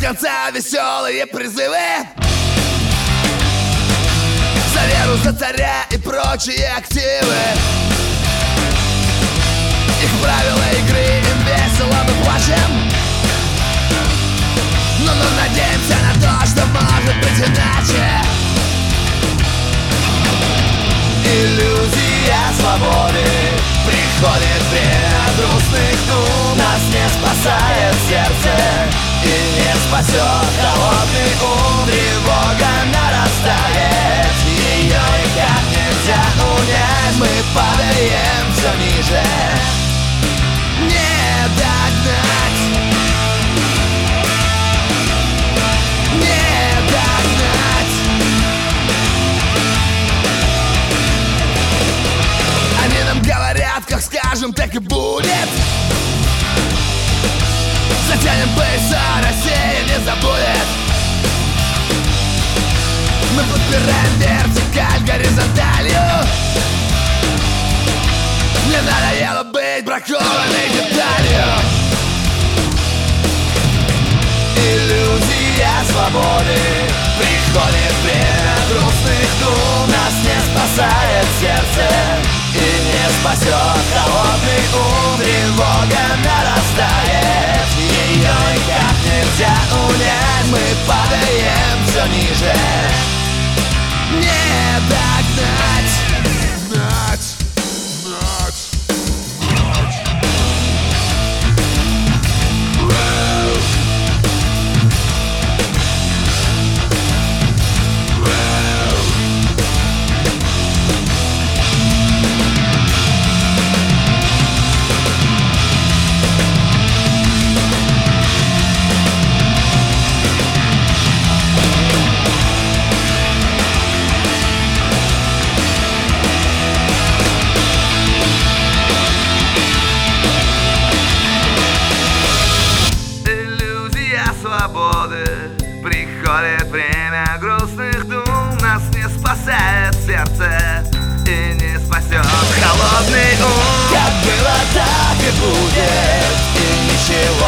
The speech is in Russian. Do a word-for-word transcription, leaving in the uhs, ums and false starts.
конца веселые призывы за веру, за царя и прочие активы. Их правила игры, им весело, мы плачем, но мы надеемся на то, что может быть иначе. Иллюзия свободы приходит время грустных дум. Нас не спасает сердце и не спасет холодный ум. Тревога нарастает, ее никак нельзя унять. Мы падаем все ниже, не догнать, не догнать. Они нам говорят, как скажем, так и будет. Затянем пояса, Россия не забудет. Мы подпираем вертикаль горизонталью. Мне надоело быть бракованной деталью. Иллюзия свободы приходит время грустных дум. Нас не спасает сердце и не спасет холодный ум. Тревога нарастает, ее никак нельзя унять. Мы падаем все ниже, не догнать. Гнать, гнать, гнать. Приходит время грустных дум. Нас не спасает сердце и не спасет холодный ум. Как было, так и будет, и ничего